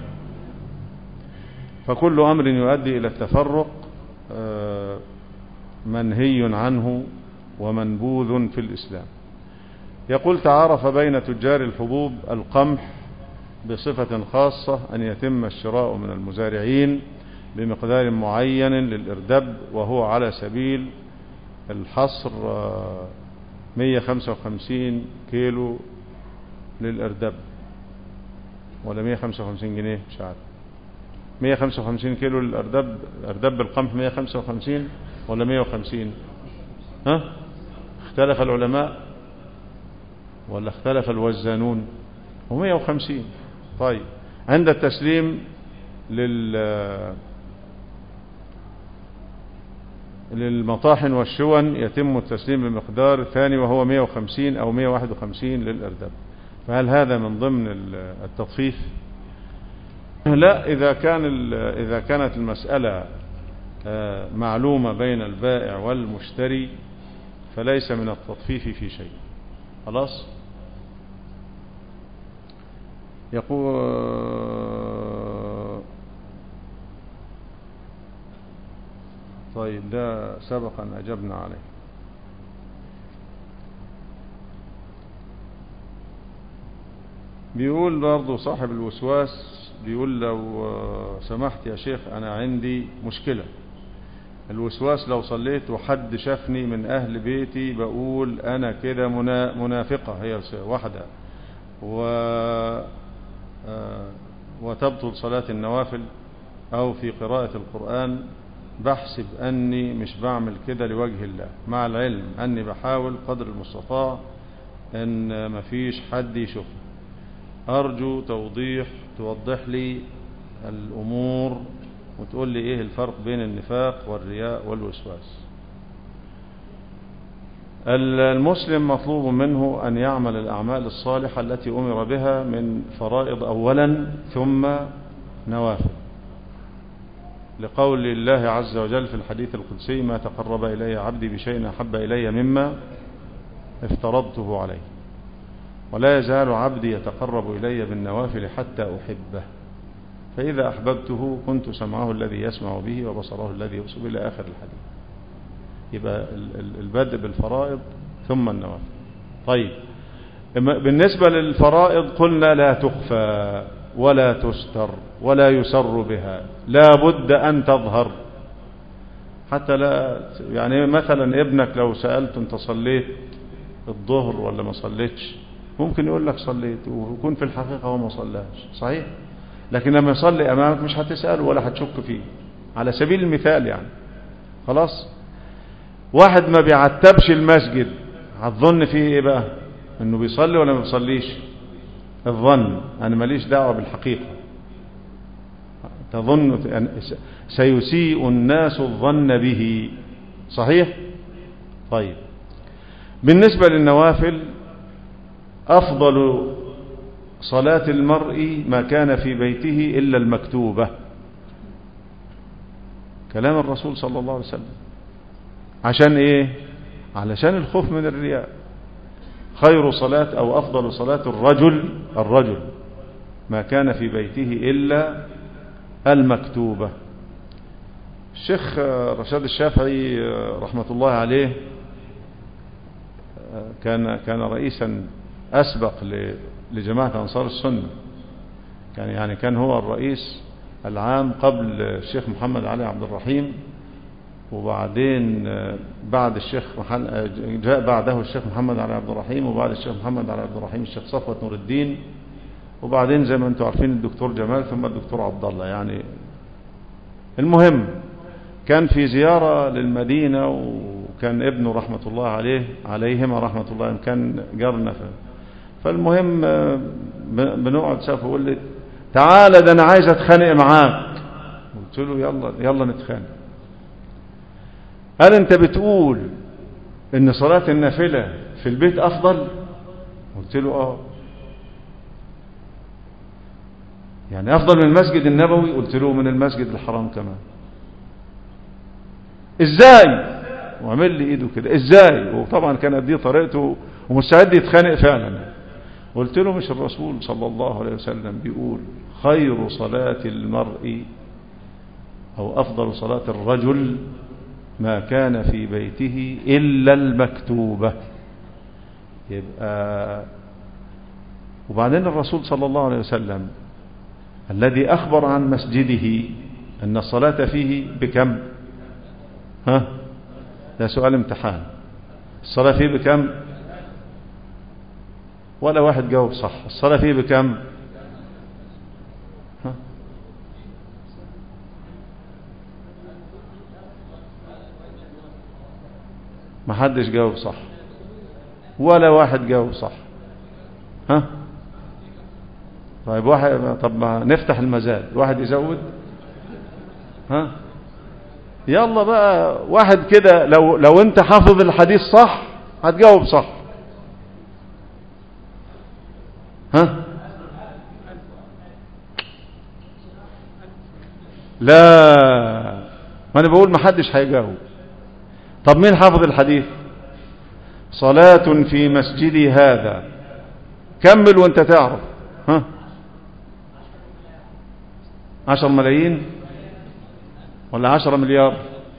S1: فكل أمر يؤدي إلى التفرق منهي عنه ومنبوذ في الإسلام. يقول: تعارف بين تجار الحبوب القمح بصفة خاصة أن يتم الشراء من المزارعين بمقدار معين للإردب، وهو على سبيل الحصر مئة وخمسة وخمسين كيلو للإردب، ولا مئة وخمسة وخمسين جنيه، مش عارف، مئة وخمسة وخمسين كيلو للإردب. إردب القمح مئة وخمسة وخمسين ولا مئة وخمسين؟ ها؟ اختلف العلماء ولا اختلف الوزانون؟ ومئة وخمسين. طيب، عند التسليم لل للمطاحن والشون يتم التسليم بمقدار ثاني وهو مئة وخمسين أو مئة وواحد وخمسين للإردب. فهل هذا من ضمن التطفيف؟ لا، إذا كان إذا كانت المسألة معلومة بين البائع والمشتري فليس من التطفيف في شيء، خلاص. يقول: طيب، ده سبق أن أجبنا عليه. بيقول برضو صاحب الوسواس، بيقول: لو سمحت يا شيخ أنا عندي مشكلة. الوسواس لو صليت وحد شافني من أهل بيتي بقول أنا كده منافقة، هي واحدة، و وتبطل صلاة النوافل أو في قراءة القرآن، بحسب أني مش بعمل كده لوجه الله، مع العلم أني بحاول قدر المستطاع أن مفيش حد يشوفني. أرجو توضيح توضح لي الأمور وتقول لي إيه الفرق بين النفاق والرياء والوسواس. المسلم مطلوب منه أن يعمل الأعمال الصالحة التي أمر بها من فرائض أولا ثم نوافل، لقول الله عز وجل في الحديث القدسي: ما تقرب إلي عبدي بشيء أحب إلي مما افترضته عليه، ولا يزال عبدي يتقرب إلي بالنوافل حتى أحبه، فإذا أحببته كنت سمعه الذي يسمع به وبصره الذي يبصر، إلى آخر الحديث. يبقى البدء بالفرائض ثم النوافل. طيب، بالنسبة للفرائض قلنا لا تخفى ولا تستر ولا يسر بها، لا بد أن تظهر، حتى لا يعني مثلا ابنك لو سألت انت صليت الظهر ولا ما صليتش، ممكن يقول لك صليت ويكون في الحقيقة هو ما صلاش، صحيح؟ لكن لما يصلي أمامك مش هتسأله ولا هتشك فيه، على سبيل المثال يعني. خلاص، واحد ما بيعتبش المسجد هتظن فيه ايه بقى؟ انه بيصلي ولا ما بيصليش؟ الظن، انا ماليش دعوة بالحقيقة. تظن سيسيء الناس الظن به، صحيح؟ طيب، بالنسبة للنوافل أفضل صلاة المرء ما كان في بيته إلا المكتوبة، كلام الرسول صلى الله عليه وسلم. عشان إيه؟ علشان الخوف من الرياء. خير صلاة أو أفضل صلاة الرجل الرجل ما كان في بيته إلا المكتوبة. الشيخ رشاد الشافعي رحمة الله عليه كان كان رئيسا أسبق لجماعة أنصار السنة، كان يعني كان هو الرئيس العام قبل الشيخ محمد علي عبد الرحيم، وبعدين بعد الشيخ جاء بعده الشيخ محمد علي عبد الرحيم، وبعد الشيخ محمد علي عبد الرحيم الشيخ صفوة نور الدين، وبعدين زي ما انتم عارفين الدكتور جمال، ثم الدكتور عبد الله. يعني المهم كان في زيارة للمدينة، وكان ابنه رحمة الله عليه عليهما رحمة الله كان جارنا، فالمهم بنقعد سافه يقول لي تعالى ده انا عايز اتخانق معاك. قلت له يلا يلا نتخانق. قال انت بتقول ان صلاة النافلة في البيت افضل؟ قلت له اه. يعني افضل من المسجد النبوي؟ قلت له من المسجد الحرام كمان. ازاي؟ وعمل لي ايده كده ازاي، وطبعا كانت دي طريقته ومستعد يتخانق فعلا. قلت له مش الرسول صلى الله عليه وسلم بيقول خير صلاة المرء او افضل صلاة الرجل ما كان في بيته الا المكتوبة؟ يبقى وبعدين الرسول صلى الله عليه وسلم الذي اخبر عن مسجده ان الصلاة فيه بكم؟ ها ده سؤال امتحان. الصلاة فيه بكم؟ ولا واحد جاوب صح. الصلاة فيه بكم؟ ها ما حدش جاوب صح ولا واحد جاوب صح. ها طيب واحد، طب ما نفتح المزاد واحد يزود. ها يلا بقى واحد كده، لو لو انت حافظ الحديث صح هتجاوب صح. ها لا ما انا بقول ما حدش هيجاوب. طب مين حافظ الحديث؟ صلاة في مسجدي هذا، كمل وانت تعرف. ها عشر ملايين ولا عشرة مليار؟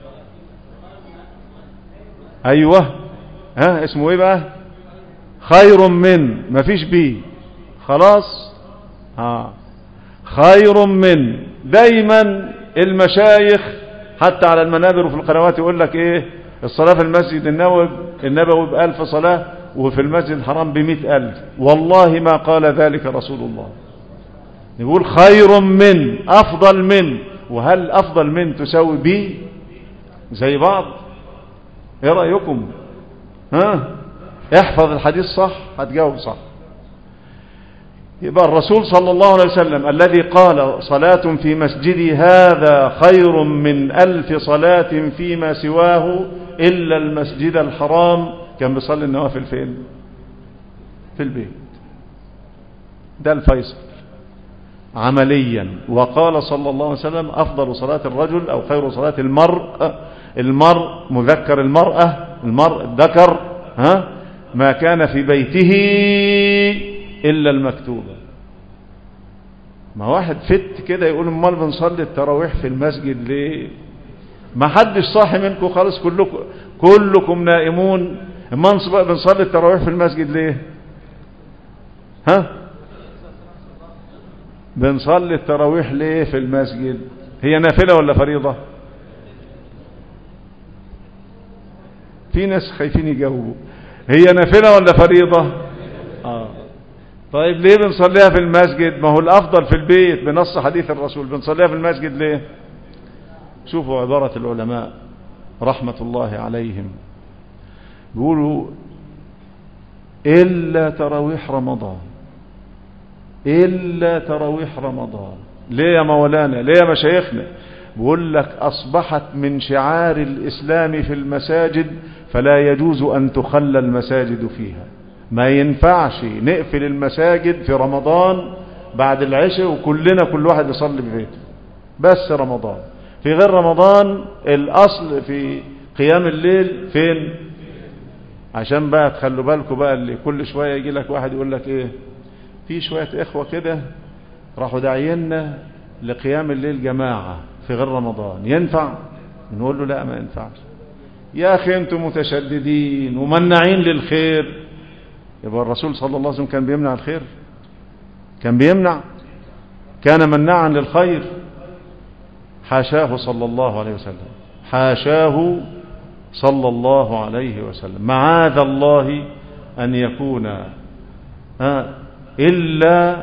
S1: ايوه. ها اسمه ايه بقى؟ خير من، مفيش بيه خلاص. ها خير من. دايما المشايخ حتى على المنابر وفي القنوات يقول لك ايه؟ الصلاة في المسجد النبوي النبوي بألف صلاة وفي المسجد الحرام بمئة ألف. والله ما قال ذلك رسول الله. يقول خير من، أفضل من. وهل أفضل من تساوي بي زي بعض؟ ايه رأيكم؟ ها احفظ الحديث صح هتجاوب صح. يبقى الرسول صلى الله عليه وسلم الذي قال صلاة في مسجدي هذا خير من ألف صلاة فيما سواه إلا المسجد الحرام، كان بيصلي النوافل فين؟ في البيت. ده الفيصل عمليا. وقال صلى الله عليه وسلم أفضل صلاة الرجل أو خير صلاة المرء، المرء مذكر المرأة، المرء الذكر، ها ما كان في بيته إلا المكتوبة. ما واحد فت كده يقول امال بنصلي التراويح في المسجد ليه؟ ما حدش صاحي منكم خالص، كلكم كلكم نائمون. اما بنصلي التراويح في المسجد ليه؟ ها بنصلي التراويح ليه في المسجد؟ هي نافلة ولا فريضة؟ في ناس خايفين يجاوبوا. هي نافلة ولا فريضة؟ آه. طيب ليه بنصليها في المسجد؟ ما هو الأفضل في البيت بنص حديث الرسول. بنصليها في المسجد ليه؟ شوفوا عبارة العلماء رحمة الله عليهم، بيقولوا إلا تراويح رمضان، إلا تراويح رمضان. ليه يا مولانا؟ ليه يا مشايخنا؟ بيقول لك أصبحت من شعار الإسلام في المساجد، فلا يجوز أن تخلى المساجد فيها. ما ينفعش نقفل المساجد في رمضان بعد العشاء وكلنا كل واحد يصلي ببيته، بس رمضان. في غير رمضان الأصل في قيام الليل فين؟ عشان بقى تخلوا بالكم بقى، اللي كل شوية يجي لك واحد يقول لك ايه، في شوية اخوة كده راحوا داعينا لقيام الليل جماعة في غير رمضان، ينفع؟ نقول له لا ما ينفعش. يا اخي انتم متشددين ومنعين للخير. يبقى الرسول صلى الله عليه وسلم كان بيمنع الخير؟ كان بيمنع؟ كان منعا للخير؟ حاشاه صلى الله عليه وسلم، حاشاه صلى الله عليه وسلم. معاذ الله أن يكون إلا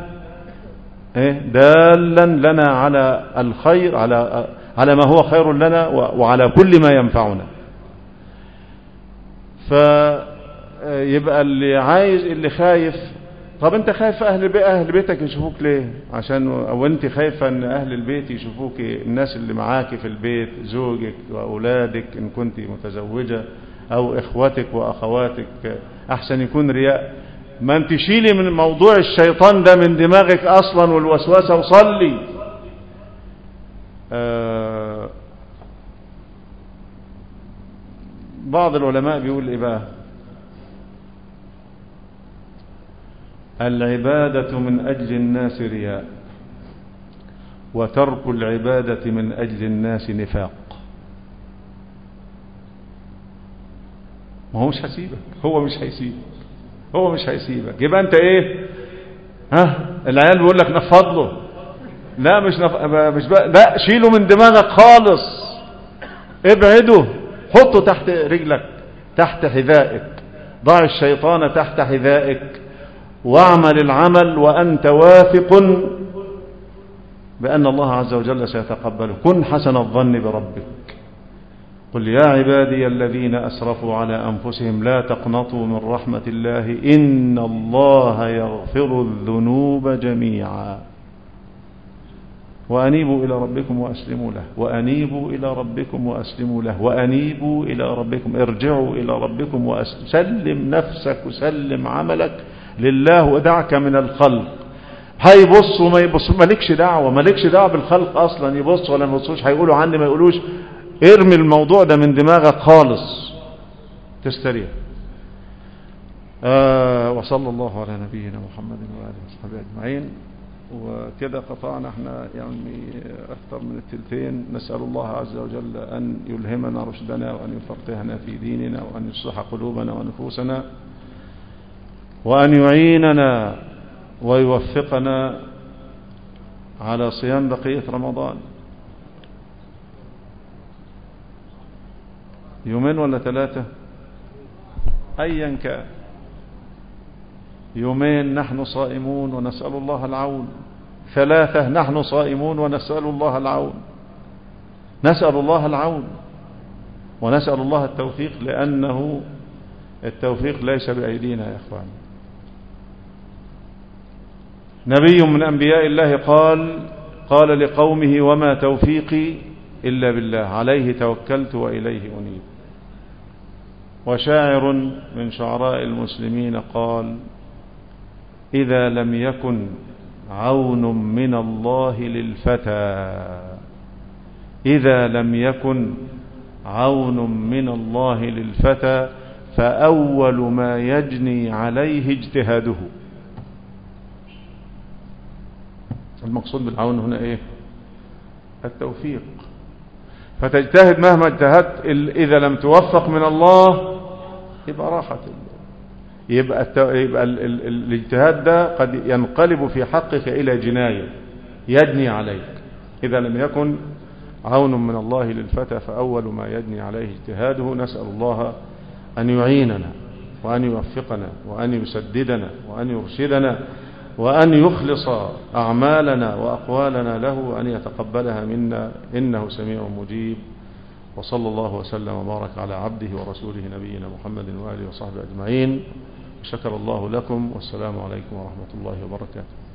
S1: دالا لنا على الخير، على على ما هو خير لنا وعلى كل ما ينفعنا. فيبقى اللي عايز، اللي خايف طب انت خايف اهل بي اهل بيتك يشوفوك ليه؟ عشان او انت خايفه ان اهل البيت يشوفوك، الناس اللي معاك في البيت، زوجك واولادك ان كنت متزوجه، او اخواتك واخواتك، احسن يكون رياء. ما انت شيلي من موضوع الشيطان ده من دماغك اصلا والوسوسه وصلي. آه بعض العلماء بيقول ايه بقى؟ العبادة من أجل الناس رياء، وترك العبادة من أجل الناس نفاق. ما هو مش هيسيبك، هو مش هيسيبك هو مش هيسيبك يبقى انت ايه؟ ها العيال بيقول لك نفض له، لا مش نف... مش بقى... لا شيله من دماغك خالص، ابعده، حطه تحت رجلك، تحت حذائك، ضع الشيطان تحت حذائك، واعمل العمل وأنت واثق بأن الله عز وجل سيتقبله. كن حسن الظن بربك. قل يا عبادي الذين أسرفوا على أنفسهم لا تقنطوا من رحمة الله إن الله يغفر الذنوب جميعا وأنيبوا إلى ربكم وأسلموا له وأنيبوا إلى ربكم وأسلموا له وأنيبوا إلى ربكم ارجعوا إلى ربكم وأسلموا. سلم نفسك وسلم عملك لله ودعك من الخلق. هيبص وما يبص مالكش دعوة، مالكش دعوة بالخلق أصلا، يبص ولا ما يبصوش، هيقولوا عني ما يقولوش، ارمي الموضوع ده من دماغك خالص تستريح. آه وصلى الله على نبينا محمد وآله وصحبه أجمعين. وكده قطعنا احنا يعني أكثر من الثلثين. نسأل الله عز وجل أن يلهمنا رشدنا وأن يفقهنا في ديننا وأن يصلح قلوبنا ونفوسنا وأن يعيننا ويوفقنا على صيام بقية رمضان. يومين ولا ثلاثة أيا كان، يومين نحن صائمون ونسأل الله العون، ثلاثة نحن صائمون ونسأل الله العون، نسأل الله العون ونسأل الله التوفيق، لأنه التوفيق ليس بأيدينا يا إخوان. نبي من أنبياء الله قال قال لقومه وما توفيقي إلا بالله عليه توكلت وإليه أنيب. وشاعر من شعراء المسلمين قال إذا لم يكن عون من الله للفتى إذا لم يكن عون من الله للفتى فأول ما يجني عليه اجتهاده. المقصود بالعون هنا ايه؟ التوفيق. فتجتهد مهما اجتهدت، إذا لم توفق من الله يبقى راحت، يبقى, التو... يبقى ال... ال... الاجتهاد ده قد ينقلب في حقك إلى جناية يجني عليك. إذا لم يكن عون من الله للفتى فأول ما يجني عليه اجتهاده. نسأل الله أن يعيننا وأن يوفقنا وأن يسددنا وأن يرشدنا وأن يخلص أعمالنا وأقوالنا له وأن يتقبلها منا إنه سميع مجيب. وصلى الله وسلم وبارك على عبده ورسوله نبينا محمد وآله وصحبه أجمعين. شكر الله لكم والسلام عليكم ورحمة الله وبركاته.